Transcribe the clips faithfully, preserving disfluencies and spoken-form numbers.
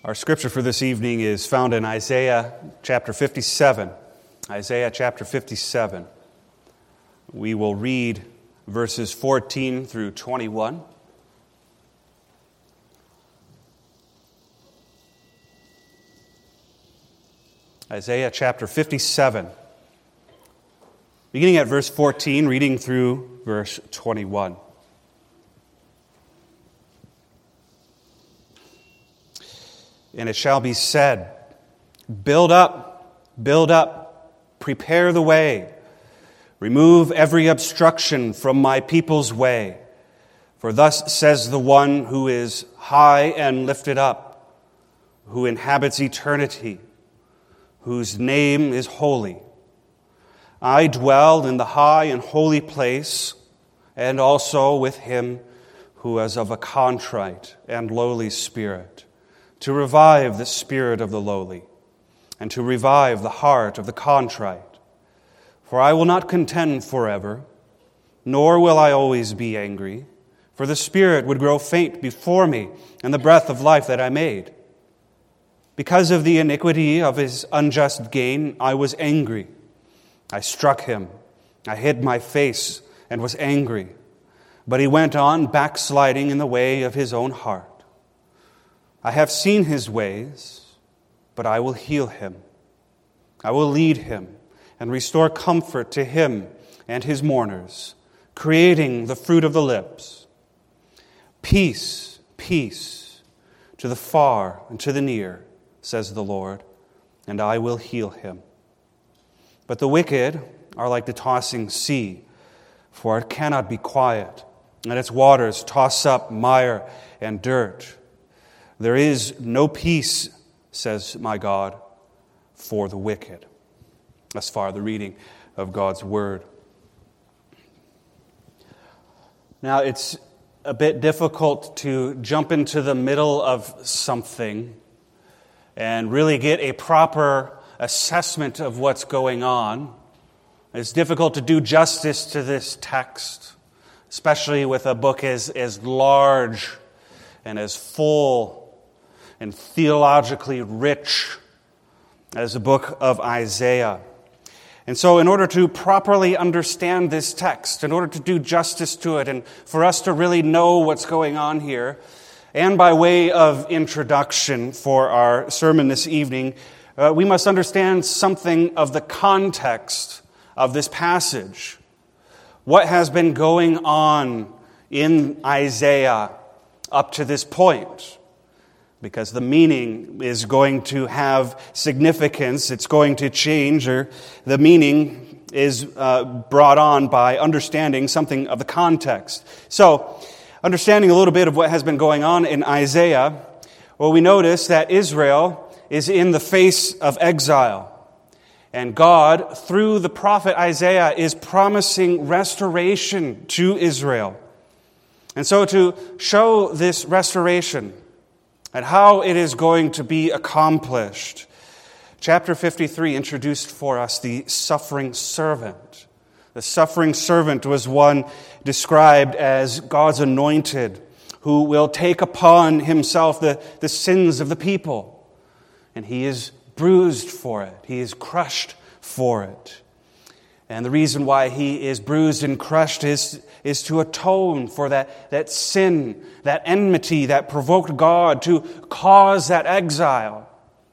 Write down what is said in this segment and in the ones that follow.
Our scripture for this evening is found in Isaiah chapter fifty-seven. Isaiah chapter fifty-seven. We will read verses fourteen through twenty-one. Isaiah chapter fifty-seven. Beginning at verse fourteen, reading through verse twenty-one. And it shall be said, build up, build up, prepare the way, remove every obstruction from my people's way. For thus says the one who is high and lifted up, who inhabits eternity, whose name is holy. I dwell in the high and holy place, and also with him who is of a contrite and lowly spirit, to revive the spirit of the lowly, and to revive the heart of the contrite. For I will not contend forever, nor will I always be angry, for the spirit would grow faint before me, and the breath of life that I made. Because of the iniquity of his unjust gain, I was angry. I struck him. I hid my face and was angry. But he went on backsliding in the way of his own heart. I have seen his ways, but I will heal him. I will lead him and restore comfort to him and his mourners, creating the fruit of the lips. Peace, peace to the far and to the near, says the Lord, and I will heal him. But the wicked are like the tossing sea, for it cannot be quiet, and its waters toss up mire and dirt. There is no peace, says my God, for the wicked. Thus far, the reading of God's Word. Now, it's a bit difficult to jump into the middle of something and really get a proper assessment of what's going on. It's difficult to do justice to this text, especially with a book as, as large and as full and theologically rich as the book of Isaiah. And so in order to properly understand this text, in order to do justice to it, and for us to really know what's going on here, and by way of introduction for our sermon this evening, uh, we must understand something of the context of this passage. What has been going on in Isaiah up to this point? Because the meaning is going to have significance, it's going to change, or the meaning is uh, brought on by understanding something of the context. So, understanding a little bit of what has been going on in Isaiah, well, we notice that Israel is in the face of exile. And God, through the prophet Isaiah, is promising restoration to Israel. And so to show this restoration and how it is going to be accomplished, chapter fifty-three introduced for us the suffering servant. The suffering servant was one described as God's anointed, who will take upon himself the, the sins of the people. And he is bruised for it. He is crushed for it. And the reason why he is bruised and crushed is, is to atone for that, that sin, that enmity that provoked God to cause that exile.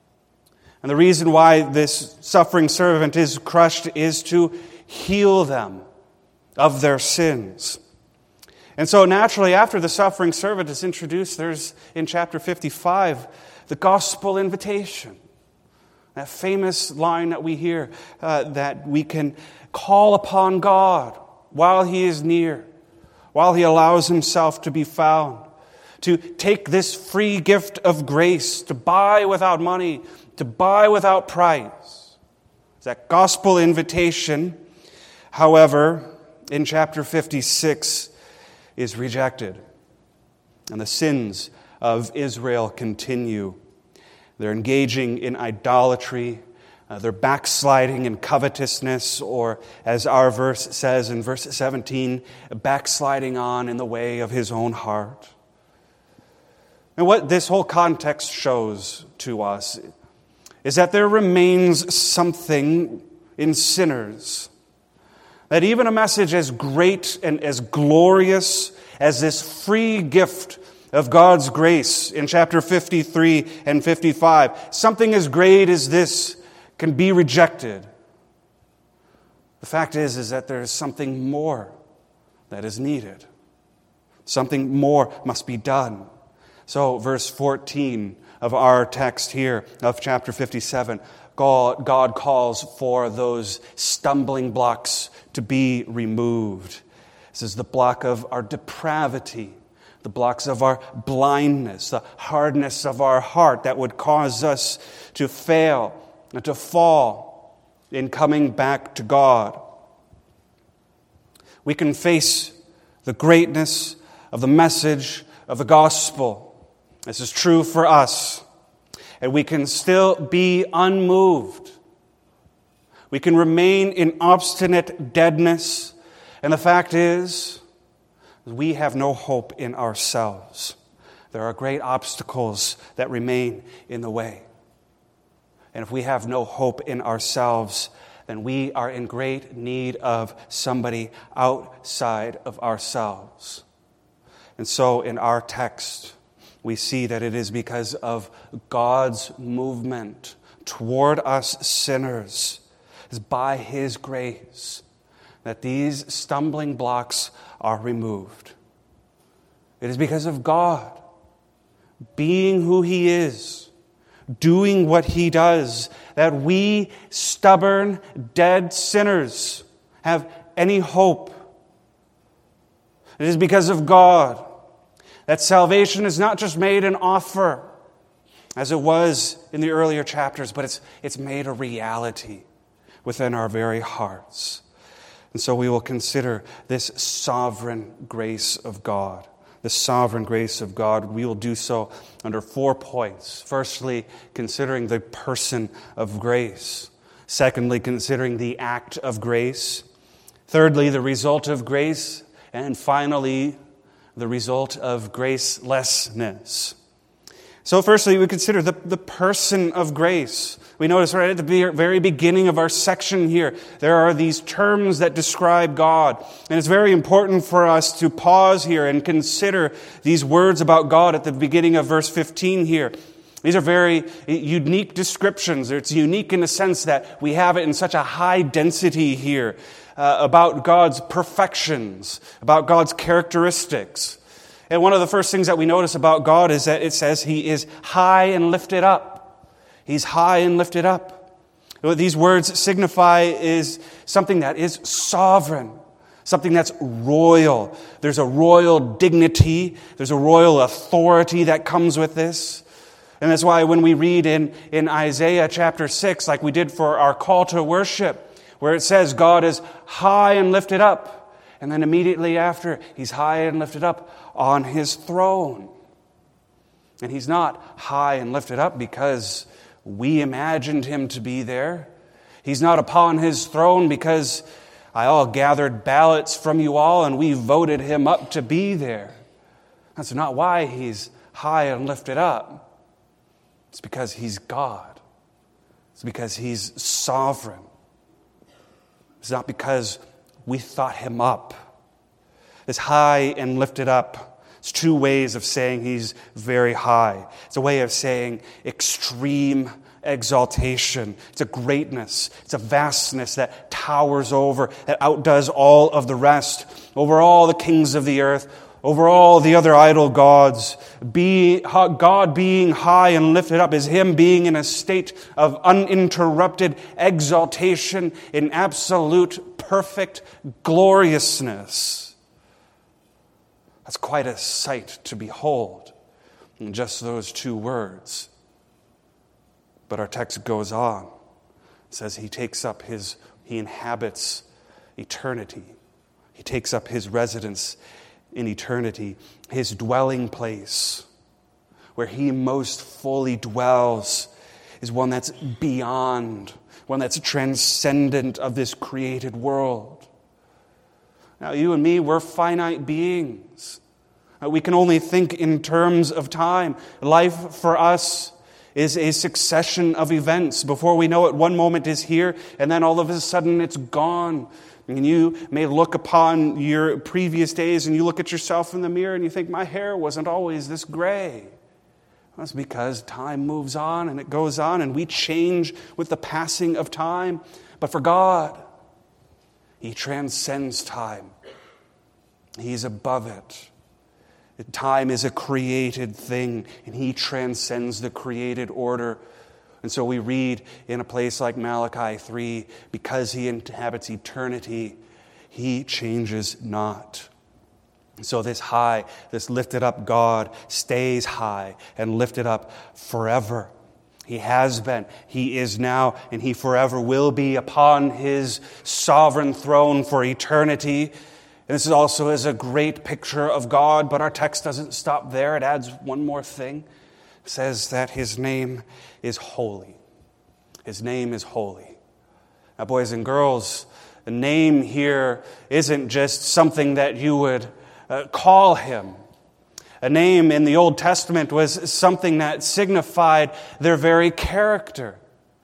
And the reason why this suffering servant is crushed is to heal them of their sins. And so naturally, after the suffering servant is introduced, there's in chapter fifty-five, the gospel invitation. That famous line that we hear, uh, that we can call upon God while He is near, while He allows Himself to be found, to take this free gift of grace, to buy without money, to buy without price. That gospel invitation, however, in chapter fifty-six is rejected. And the sins of Israel continue. They're engaging in idolatry. Uh, they're backsliding in covetousness, or as our verse says in verse seventeen, backsliding on in the way of his own heart. And what this whole context shows to us is that there remains something in sinners. That even a message as great and as glorious as this free gift of God's grace in chapter fifty-three and fifty-five, something as great as this can be rejected. The fact is, is that there is something more that is needed. Something more must be done. So, verse fourteen of our text here of chapter fifty-seven, God, God calls for those stumbling blocks to be removed. This is the block of our depravity, the blocks of our blindness, the hardness of our heart that would cause us to fail and to fall in coming back to God. We can face the greatness of the message of the gospel. This is true for us. And we can still be unmoved. We can remain in obstinate deadness. And the fact is, we have no hope in ourselves. There are great obstacles that remain in the way. And if we have no hope in ourselves, then we are in great need of somebody outside of ourselves. And so in our text, we see that it is because of God's movement toward us sinners, is by His grace, that these stumbling blocks are removed. It is because of God being who He is, doing what He does, that we stubborn, dead sinners have any hope. It is because of God that salvation is not just made an offer, as it was in the earlier chapters, but it's, it's made a reality within our very hearts. And so we will consider this sovereign grace of God. The sovereign grace of God. We will do so under four points. Firstly, considering the person of grace. Secondly, considering the act of grace. Thirdly, the result of grace. And finally, the result of gracelessness. So firstly, we consider the, the person of grace. We notice right at the very beginning of our section here, there are these terms that describe God. And it's very important for us to pause here and consider these words about God at the beginning of verse fifteen here. These are very unique descriptions. It's unique in the sense that we have it in such a high density here uh, about God's perfections, about God's characteristics. And one of the first things that we notice about God is that it says He is high and lifted up. He's high and lifted up. What these words signify is something that is sovereign, something that's royal. There's a royal dignity, there's a royal authority that comes with this. And that's why when we read in, in Isaiah chapter six, like we did for our call to worship, where it says God is high and lifted up, and then immediately after, He's high and lifted up on His throne. And He's not high and lifted up because we imagined Him to be there. He's not upon His throne because I all gathered ballots from you all and we voted Him up to be there. That's not why He's high and lifted up. It's because He's God. It's because He's sovereign. It's not because we thought Him up. It's high and lifted up. It's two ways of saying He's very high. It's a way of saying extreme exaltation. It's a greatness. It's a vastness that towers over, that outdoes all of the rest, over all the kings of the earth, over all the other idol gods. Be, God being high and lifted up is Him being in a state of uninterrupted exaltation in absolute perfect gloriousness. That's quite a sight to behold in just those two words. But our text goes on. It says He takes up His, He inhabits eternity. He takes up His residence in eternity, His dwelling place, where He most fully dwells, is one that's beyond, one that's transcendent of this created world. Now, you and me, we're finite beings. We can only think in terms of time. Life for us is a succession of events. Before we know it, one moment is here, and then all of a sudden it's gone. And you may look upon your previous days, and you look at yourself in the mirror, and you think, my hair wasn't always this gray. That's because time moves on, and it goes on, and we change with the passing of time. But for God, He transcends time. He's above it. Time is a created thing, and He transcends the created order. And so we read in a place like Malachi three, because He inhabits eternity, He changes not. So this high, this lifted up God stays high and lifted up forever. He has been, He is now, and He forever will be upon His sovereign throne for eternity. And this is also is a great picture of God, but our text doesn't stop there. It adds one more thing. It says that His name is holy. His name is holy. Now, boys and girls, the name here isn't just something that you would uh, call Him. A name in the Old Testament was something that signified their very character.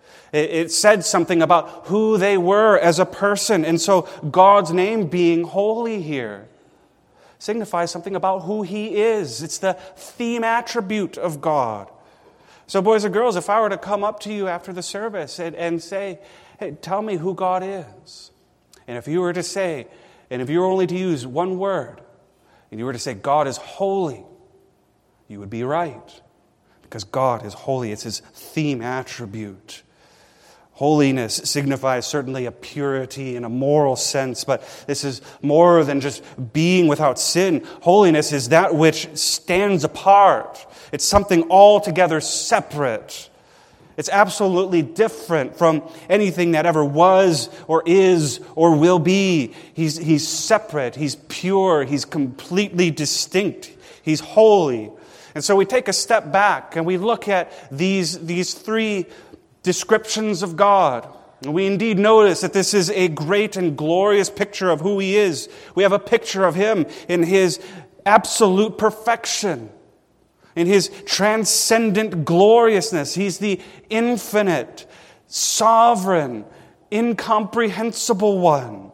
It said something about who they were as a person. And so God's name being holy here signifies something about who He is. It's the theme attribute of God. So boys and girls, if I were to come up to you after the service and, and say, hey, tell me who God is. And if you were to say, and if you were only to use one word, and you were to say, God is holy, you would be right. Because God is holy. It's His theme attribute. Holiness signifies certainly a purity in a moral sense, but this is more than just being without sin. Holiness is that which stands apart. It's something altogether separate. It's absolutely different from anything that ever was or is or will be. He's, he's separate. He's pure. He's completely distinct. He's holy. And so we take a step back and we look at these, these three descriptions of God. And we indeed notice that this is a great and glorious picture of who He is. We have a picture of Him in His absolute perfection, in His transcendent gloriousness. He's the infinite, sovereign, incomprehensible one.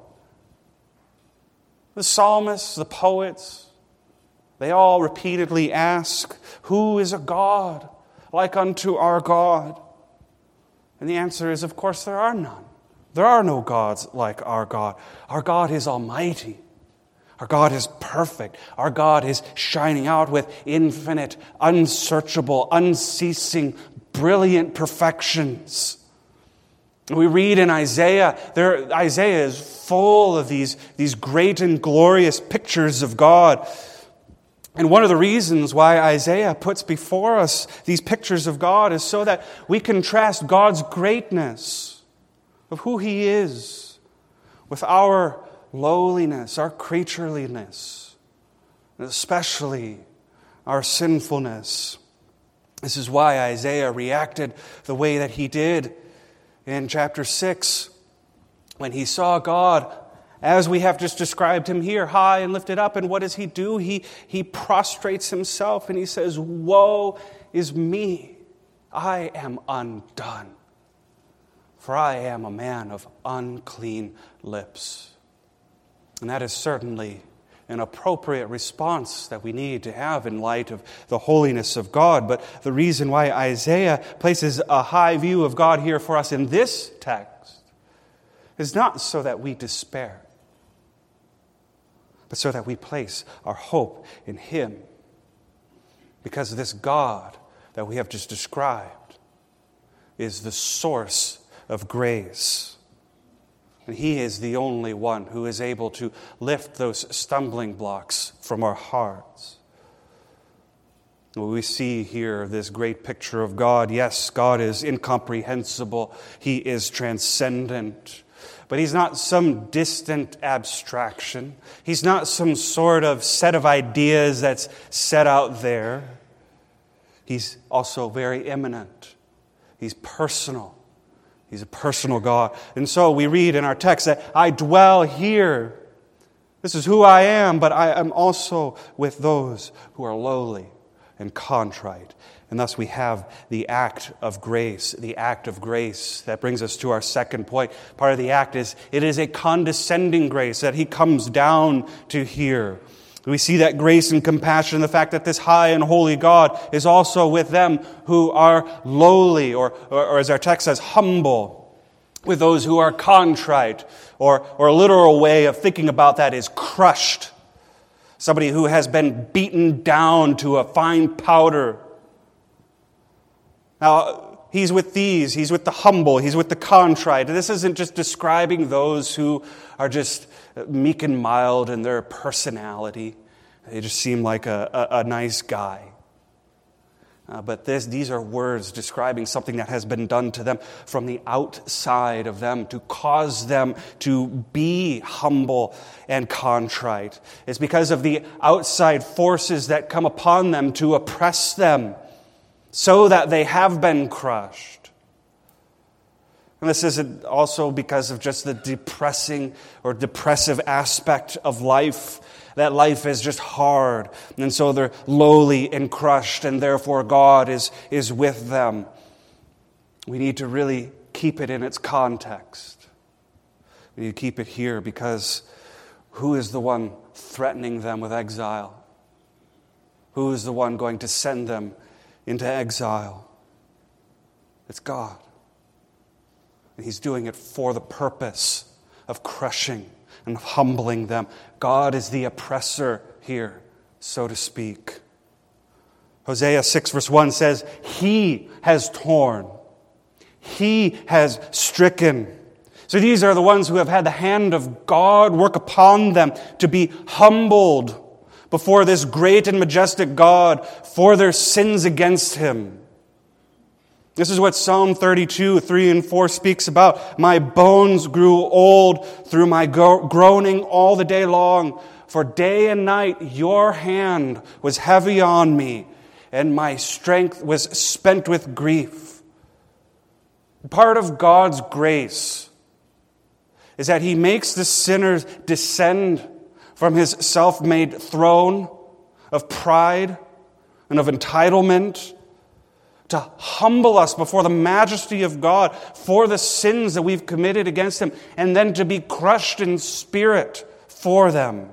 The psalmists, the poets, they all repeatedly ask, who is a God like unto our God? And the answer is, of course, there are none. There are no gods like our God. Our God is almighty. Our God is perfect. Our God is shining out with infinite, unsearchable, unceasing, brilliant perfections. We read in Isaiah, there, Isaiah is full of these, these great and glorious pictures of God. And one of the reasons why Isaiah puts before us these pictures of God is so that we contrast God's greatness of who He is with our lowliness, our creatureliness, and especially our sinfulness. This is why Isaiah reacted the way that he did in chapter six when he saw God, as we have just described Him here, high and lifted up. And what does He do? He, he prostrates Himself and He says, woe is me, I am undone, for I am a man of unclean lips. And that is certainly an appropriate response that we need to have in light of the holiness of God. But the reason why Isaiah places a high view of God here for us in this text is not so that we despair, but so that we place our hope in Him. Because this God that we have just described is the source of grace. And He is the only one who is able to lift those stumbling blocks from our hearts. We see here this great picture of God. Yes, God is incomprehensible. He is transcendent. But He's not some distant abstraction. He's not some sort of set of ideas that's set out there. He's also very immanent. He's personal. He's a personal God. And so we read in our text that I dwell here. This is who I am, but I am also with those who are lowly and contrite. And thus we have the act of grace, the act of grace. That brings us to our second point. Part of the act is, it is a condescending grace that he comes down to here. We see that grace and compassion, the fact that this high and holy God is also with them who are lowly, or, or, or as our text says, humble, with those who are contrite, or, or a literal way of thinking about that is crushed. Somebody who has been beaten down to a fine powder. Now, he's with these, he's with the humble, he's with the contrite. This isn't just describing those who are just meek and mild in their personality. They just seem like a, a, a nice guy. Uh, but this, these are words describing something that has been done to them from the outside of them to cause them to be humble and contrite. It's because of the outside forces that come upon them to oppress them, so that they have been crushed. And this isn't also because of just the depressing or depressive aspect of life, that life is just hard, and so they're lowly and crushed, and therefore God is, is with them. We need to really keep it in its context. We need to keep it here, because who is the one threatening them with exile? Who is the one going to send them into exile? It's God. And he's doing it for the purpose of crushing and of humbling them. God is the oppressor here, so to speak. Hosea six verse one says, He has torn. He has stricken. So these are the ones who have had the hand of God work upon them to be humbled before this great and majestic God for their sins against Him. This is what Psalm thirty-two, three and four speaks about. My bones grew old through my groaning all the day long. For day and night your hand was heavy on me, and my strength was spent with grief. Part of God's grace is that He makes the sinners descend from His self-made throne of pride and of entitlement, to humble us before the majesty of God for the sins that we've committed against Him, and then to be crushed in spirit for them.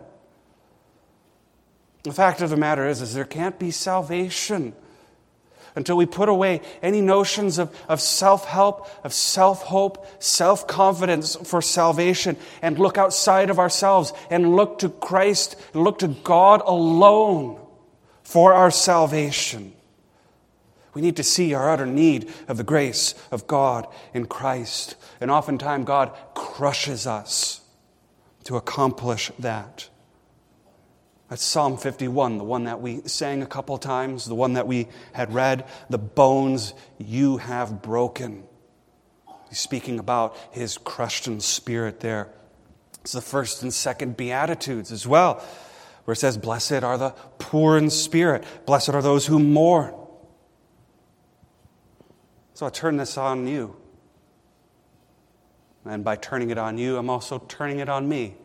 The fact of the matter is, is there can't be salvation until we put away any notions of, of self-help, of self-hope, self-confidence for salvation, and look outside of ourselves and look to Christ, and look to God alone for our salvation. We need to see our utter need of the grace of God in Christ. And oftentimes God crushes us to accomplish that. That's Psalm fifty-one, the one that we sang a couple times, the one that we had read, the bones you have broken. He's speaking about His crushed in spirit there. It's the first and second Beatitudes as well, where it says, blessed are the poor in spirit, blessed are those who mourn. So I turn this on you. And by turning it on you, I'm also turning it on me.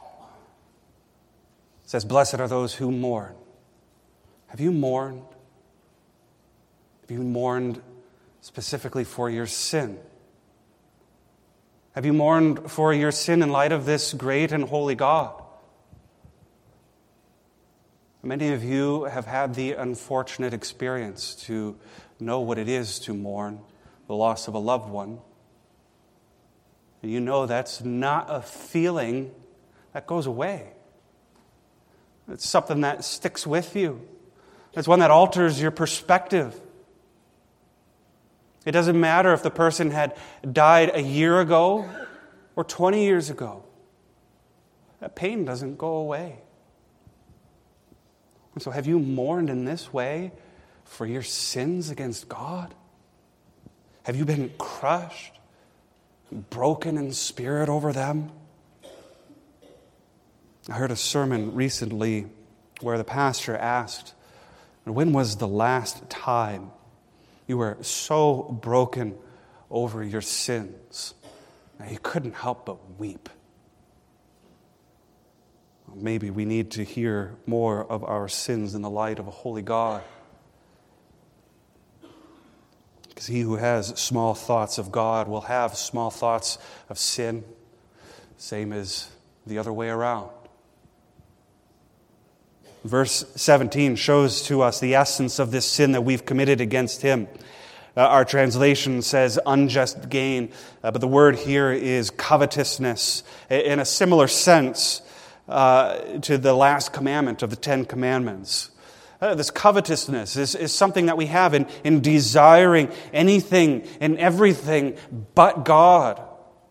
It says, blessed are those who mourn. Have you mourned? Have you mourned specifically for your sin? Have you mourned for your sin in light of this great and holy God? Many of you have had the unfortunate experience to know what it is to mourn the loss of a loved one. And you know that's not a feeling that goes away. It's something that sticks with you. It's one that alters your perspective. It doesn't matter if the person had died a year ago or twenty years ago. That pain doesn't go away. And so have you mourned in this way for your sins against God? Have you been crushed, broken in spirit over them? I heard a sermon recently where the pastor asked, when was the last time you were so broken over your sins that you couldn't help but weep? Maybe we need to hear more of our sins in the light of a holy God. Because he who has small thoughts of God will have small thoughts of sin, same as the other way around. Verse seventeen shows to us the essence of this sin that we've committed against him. Uh, our translation says unjust gain, uh, but the word here is covetousness in a similar sense uh, to the last commandment of the Ten Commandments. Uh, this covetousness is, is something that we have in, in desiring anything and everything but God.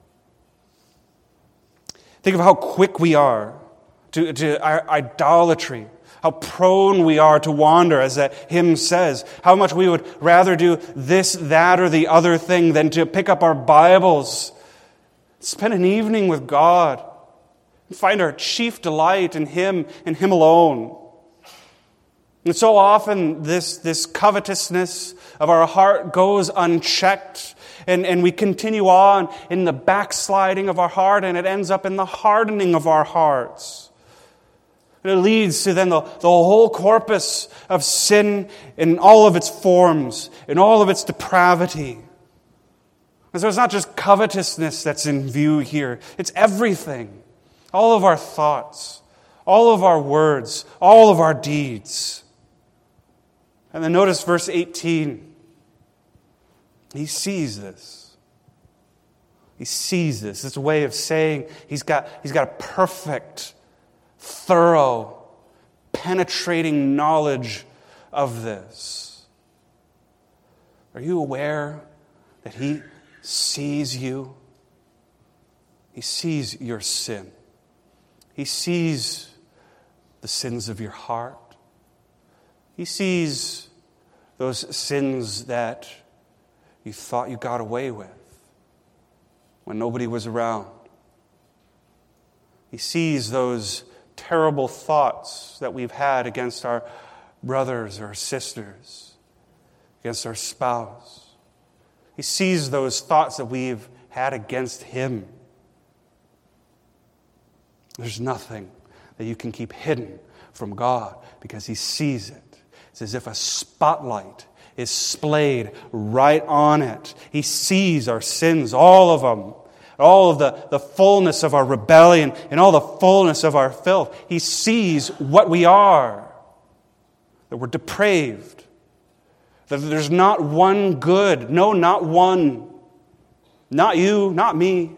Think of how quick we are to, to our idolatry, how prone we are to wander, as that hymn says, how much we would rather do this, that, or the other thing than to pick up our Bibles, spend an evening with God, and find our chief delight in Him and Him alone. And so often this, this covetousness of our heart goes unchecked, and, and we continue on in the backsliding of our heart, and it ends up in the hardening of our hearts. And it leads to then the, the whole corpus of sin in all of its forms, in all of its depravity. And so it's not just covetousness that's in view here, it's everything. All of our thoughts, all of our words, all of our deeds. And then notice verse eighteen. He sees this. He sees this. It's a way of saying he's got, he's got a perfect, thorough, penetrating knowledge of this. Are you aware that he sees you? He sees your sin. He sees the sins of your heart. He sees those sins that you thought you got away with when nobody was around. He sees those terrible thoughts that we've had against our brothers or sisters, against our spouse. He sees those thoughts that we've had against Him. There's nothing that you can keep hidden from God because He sees it. It's as if a spotlight is splayed right on it. He sees our sins, all of them, all of the, the fullness of our rebellion and all the fullness of our filth. He sees what we are, that we're depraved, that there's not one good, no, not one, not you, not me.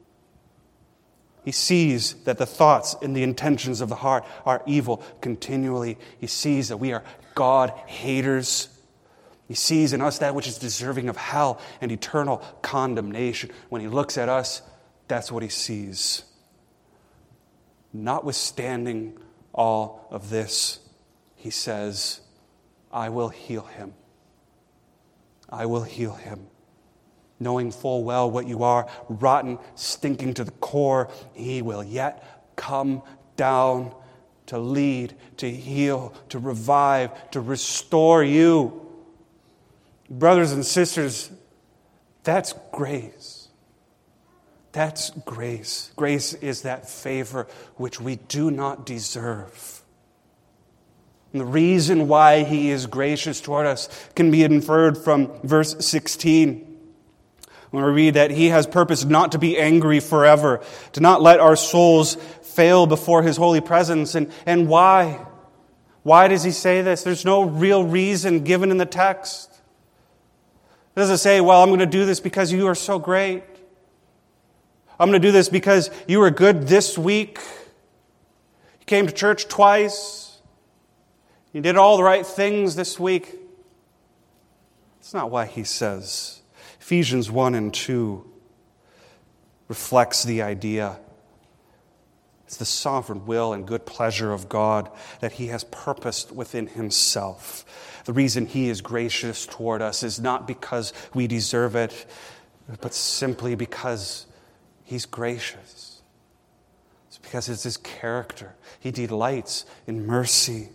He sees that the thoughts and the intentions of the heart are evil continually. He sees that we are God haters. He sees in us that which is deserving of hell and eternal condemnation. When He looks at us, that's what He sees. Notwithstanding all of this, He says, I will heal him. I will heal him. Knowing full well what you are, rotten, stinking to the core, He will yet come down to lead, to heal, to revive, to restore you. Brothers and sisters, that's grace. That's grace. Grace is that favor which we do not deserve. And the reason why He is gracious toward us can be inferred from verse sixteen. When we read that He has purposed not to be angry forever, to not let our souls fail before His holy presence. And, and why? Why does He say this? There's no real reason given in the text. It doesn't say, well, I'm going to do this because you are so great. I'm going to do this because you were good this week. You came to church twice. You did all the right things this week. That's not why He says. Ephesians one and two reflects the idea. It's the sovereign will and good pleasure of God that He has purposed within Himself. The reason He is gracious toward us is not because we deserve it, but simply because He's gracious. It's because it's His character. He delights in mercy.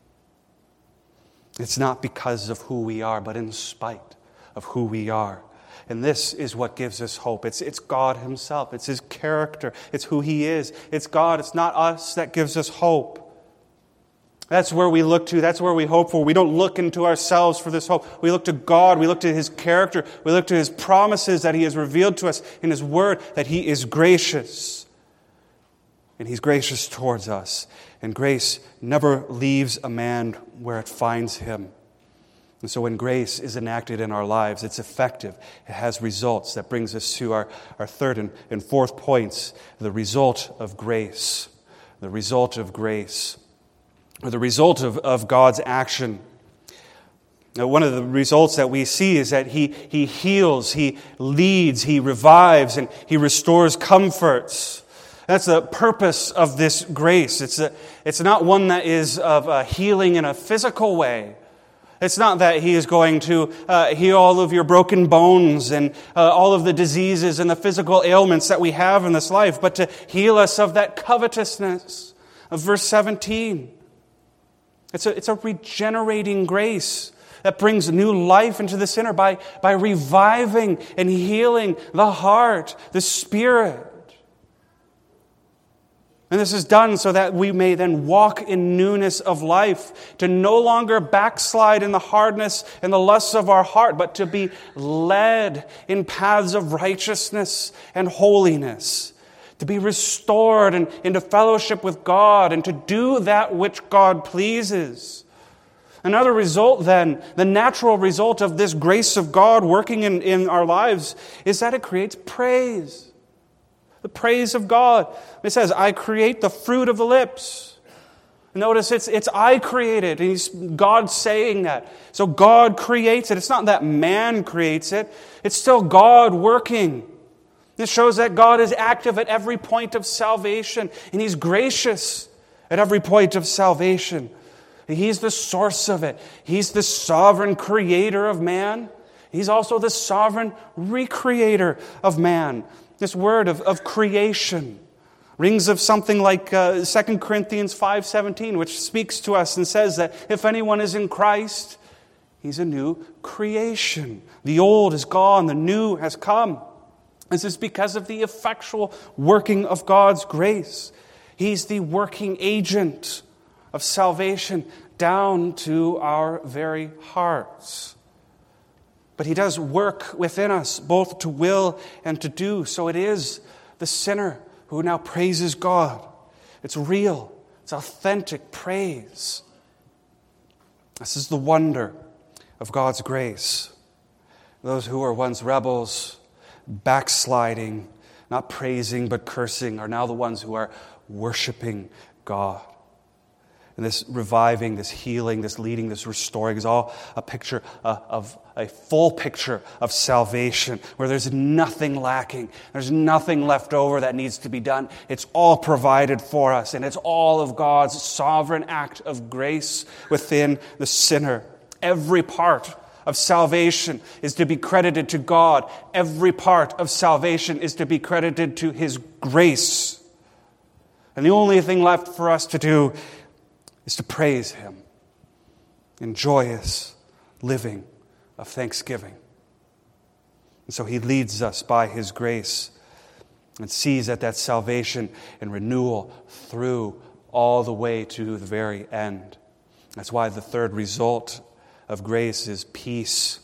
It's not because of who we are, but in spite of who we are. And this is what gives us hope. It's, it's God himself. It's his character. It's who he is. It's God. It's not us that gives us hope. That's where we look to. That's where we hope for. We don't look into ourselves for this hope. We look to God. We look to his character. We look to his promises that he has revealed to us in his word, that he is gracious. And he's gracious towards us. And grace never leaves a man where it finds him. And so when grace is enacted in our lives, it's effective. It has results. That brings us to our, our third and, and fourth points. The result of grace. The result of grace. Or the result of, of God's action. Now, one of the results that we see is that he, he heals, he leads, he revives, and he restores comforts. That's the purpose of this grace. It's, a, it's not one that is of a healing in a physical way. It's not that he is going to uh, heal all of your broken bones and uh, all of the diseases and the physical ailments that we have in this life, but to heal us of that covetousness of verse seventeen. It's a, it's a regenerating grace that brings new life into the sinner by, by reviving and healing the heart, the spirit. And this is done so that we may then walk in newness of life, to no longer backslide in the hardness and the lusts of our heart, but to be led in paths of righteousness and holiness, to be restored and into fellowship with God, and to do that which God pleases. Another result then, the natural result of this grace of God working in, in our lives, is that it creates praise. The praise of God. It says, I create the fruit of the lips. Notice it's, it's I created. And he's, God's saying that. So God creates it. It's not that man creates it. It's still God working. This shows that God is active at every point of salvation. And he's gracious at every point of salvation. He's the source of it. He's the sovereign creator of man. He's also the sovereign recreator of man. This word of, of creation rings of something like uh, Second Corinthians five seventeen, which speaks to us and says that if anyone is in Christ, he's a new creation. The old is gone, the new has come. This is because of the effectual working of God's grace. He's the working agent of salvation down to our very hearts. But he does work within us, both to will and to do. So it is the sinner who now praises God. It's real. It's authentic praise. This is the wonder of God's grace. Those who were once rebels, backsliding, not praising but cursing, are now the ones who are worshiping God. And this reviving, this healing, this leading, this restoring is all a picture uh, of a full picture of salvation, where there's nothing lacking. There's nothing left over that needs to be done. It's all provided for us, and it's all of God's sovereign act of grace within the sinner. Every part of salvation is to be credited to God. Every part of salvation is to be credited to his grace. And the only thing left for us to do is to praise him in joyous living of thanksgiving. And so he leads us by his grace and sees that that salvation and renewal through all the way to the very end. That's why the third result of grace is peace.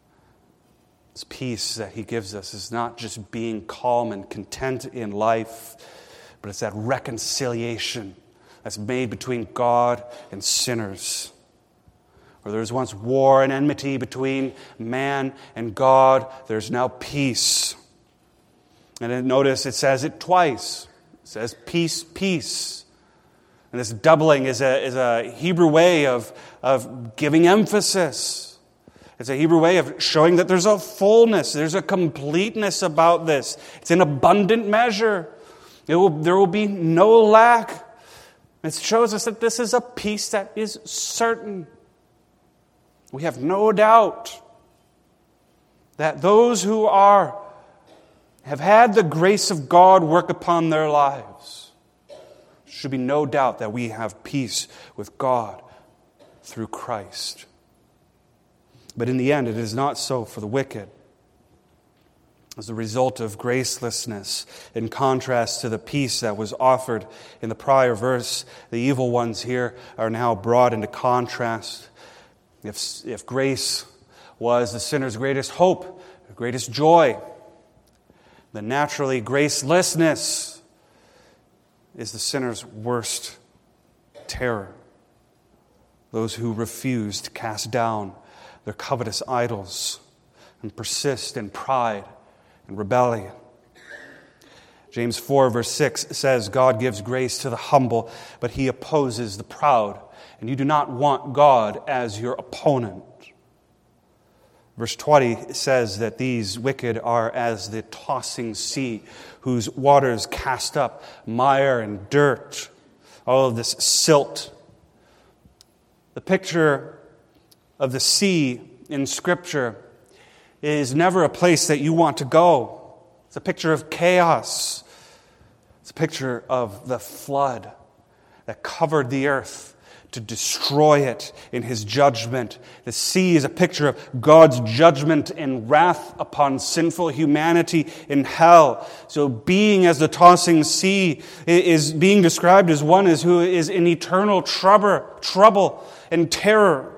This peace that he gives us is not just being calm and content in life, but it's that reconciliation that's made between God and sinners. Where there was once war and enmity between man and God, there's now peace. And then notice it says it twice. It says peace, peace. And this doubling is a, is a Hebrew way of, of giving emphasis. It's a Hebrew way of showing that there's a fullness, there's a completeness about this. It's an abundant measure. It will, there will be no lack. It shows us that this is a peace that is certain. We have no doubt that those who are have had the grace of God work upon their lives, there should be no doubt that we have peace with God through Christ. But in the end, it is not so for the wicked. as a result of gracelessness, in contrast to the peace that was offered in the prior verse. The evil ones here are now brought into contrast. If, if grace was the sinner's greatest hope, greatest joy, then naturally gracelessness is the sinner's worst terror. Those who refuse to cast down their covetous idols and persist in pride and rebellion. James four verse six says, God gives grace to the humble, but He opposes the proud. And you do not want God as your opponent. Verse twenty says that these wicked are as the tossing sea, whose waters cast up mire and dirt, all of this silt. The picture of the sea in Scripture is never a place that you want to go. It's a picture of chaos. It's a picture of the flood that covered the earth to destroy it in His judgment. The sea is a picture of God's judgment and wrath upon sinful humanity in hell. So being as the tossing sea is being described as one as who is in eternal trouble, trouble and terror.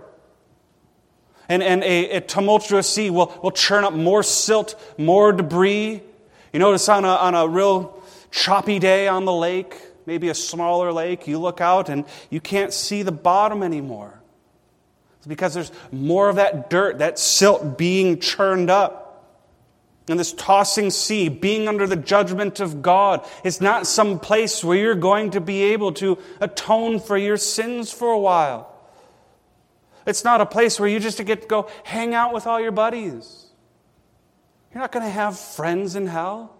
And, and a, a tumultuous sea will, will churn up more silt, more debris. You notice on a, on a real choppy day on the lake, maybe a smaller lake, you look out and you can't see the bottom anymore. It's because there's more of that dirt, that silt being churned up. And this tossing sea, being under the judgment of God, is not some place where you're going to be able to atone for your sins for a while. It's not a place where you just get to go hang out with all your buddies. You're not going to have friends in hell.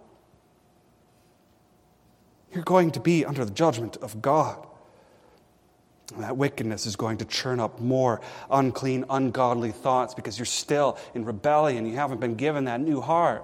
You're going to be under the judgment of God. And that wickedness is going to churn up more unclean, ungodly thoughts because you're still in rebellion. You haven't been given that new heart.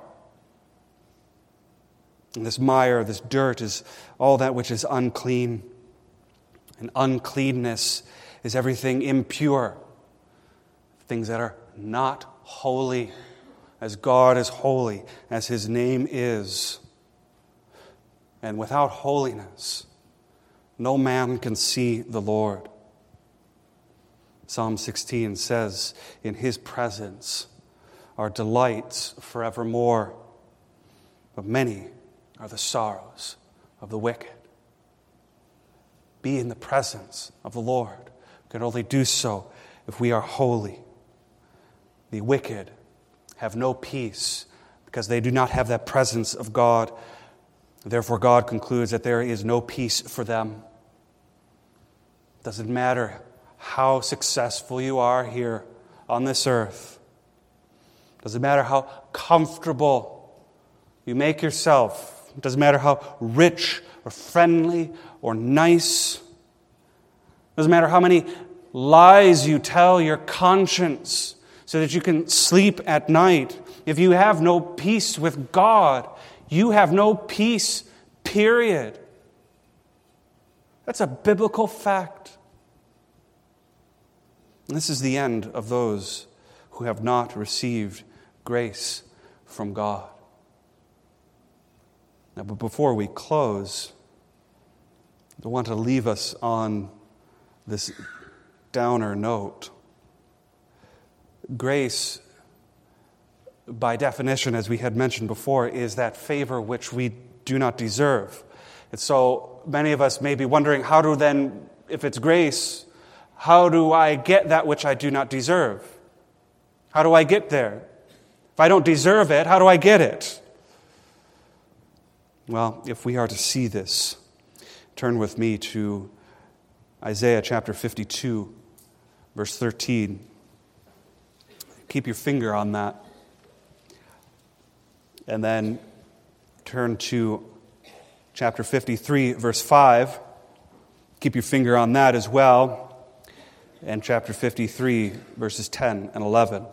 And this mire, this dirt is all that which is unclean. And uncleanness is everything impure. Things that are not holy, as God is holy, as His name is. And without holiness, no man can see the Lord. Psalm sixteen says, in His presence are delights forevermore, but many are the sorrows of the wicked. Be in the presence of the Lord. We can only do so if we are holy. The wicked have no peace because they do not have that presence of God. Therefore, God concludes that there is no peace for them. It doesn't matter how successful you are here on this earth. It doesn't matter how comfortable you make yourself. It doesn't matter how rich or friendly or nice. It doesn't matter how many lies you tell your conscience so that you can sleep at night. If you have no peace with God, you have no peace, period. That's a biblical fact. And this is the end of those who have not received grace from God. Now, but before we close, I want to leave us on this downer note. Grace, by definition, as we had mentioned before, is that favor which we do not deserve. And so many of us may be wondering, how do then, if it's grace, how do I get that which I do not deserve? How do I get there? If I don't deserve it, how do I get it? Well, if we are to see this, turn with me to Isaiah chapter fifty-two, verse thirteen. Keep your finger on that. And then turn to chapter fifty-three, verse five. Keep your finger on that as well. And chapter fifty-three, verses ten and eleven.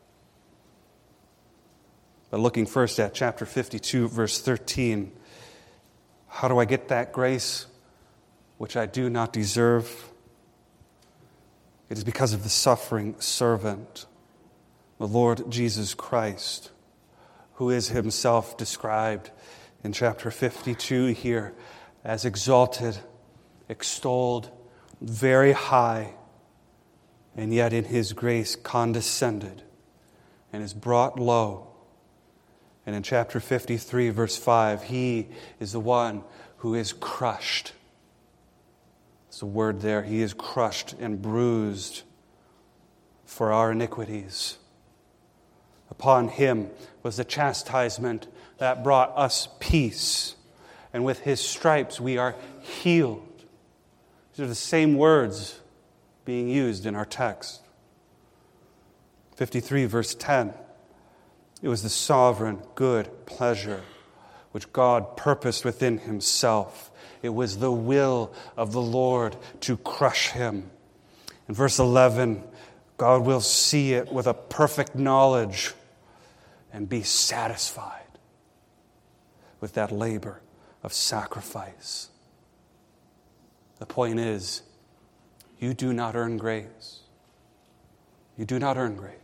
But looking first at chapter fifty-two, verse thirteen. How do I get that grace which I do not deserve? It is because of the suffering servant, the Lord Jesus Christ, who is himself described in chapter fifty-two here as exalted, extolled, very high, and yet in his grace condescended and is brought low. And in chapter fifty-three, verse five, he is the one who is crushed. It's a word there. He is crushed and bruised for our iniquities. Upon him was the chastisement that brought us peace, and with his stripes we are healed. These are the same words being used in our text. fifty-three, verse ten. It was the sovereign good pleasure which God purposed within himself. It was the will of the Lord to crush him. In verse eleven, God will see it with a perfect knowledge and be satisfied with that labor of sacrifice. The point is, you do not earn grace. You do not earn grace.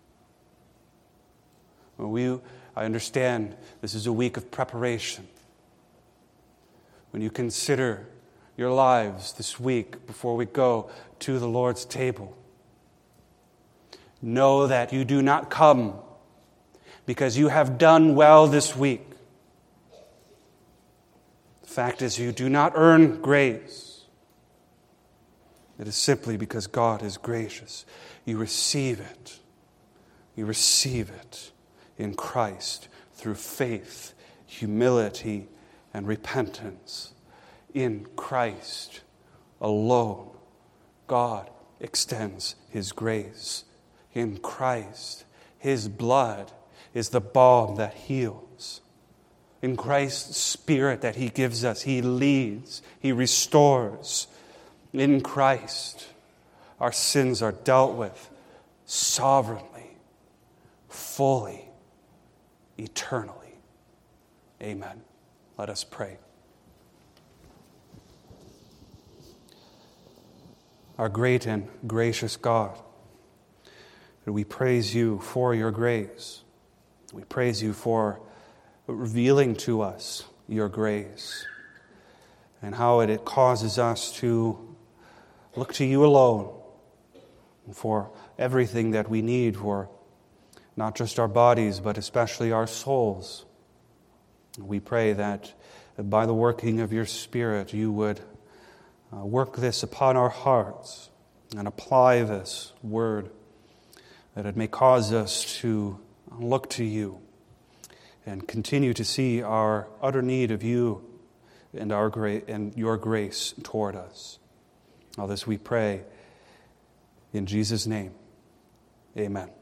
When we, I understand this is a week of preparation. When you consider your lives this week before we go to the Lord's table, know that you do not come because you have done well this week. The fact is, you do not earn grace. It is simply because God is gracious. You receive it. You receive it in Christ through faith, humility, and repentance. In Christ alone, God extends his grace. In Christ, his blood is the balm that heals. In Christ's Spirit that he gives us, he leads, he restores. In Christ, our sins are dealt with sovereignly, fully, eternally. Amen. Let us pray. Our great and gracious God, we praise you for your grace. We praise you for revealing to us your grace and how it, it causes us to look to you alone for everything that we need for not just our bodies, but especially our souls. We pray that by the working of your Spirit, you would uh, work this upon our hearts and apply this word, that it may cause us to look to you and continue to see our utter need of you and our gra- and your grace toward us. All this we pray in Jesus' name. Amen.